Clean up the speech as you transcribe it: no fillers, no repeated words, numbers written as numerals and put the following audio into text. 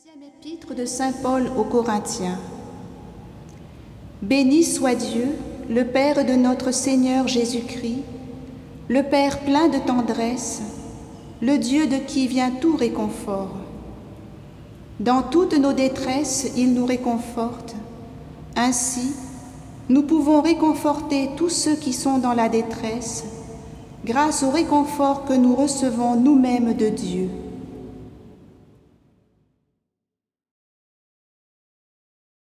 Deuxième épître de saint Paul aux Corinthiens. Béni soit Dieu, le Père de notre Seigneur Jésus-Christ, le Père plein de tendresse, le Dieu de qui vient tout réconfort. Dans toutes nos détresses, il nous réconforte. Ainsi, nous pouvons réconforter tous ceux qui sont dans la détresse, grâce au réconfort que nous recevons nous-mêmes de Dieu.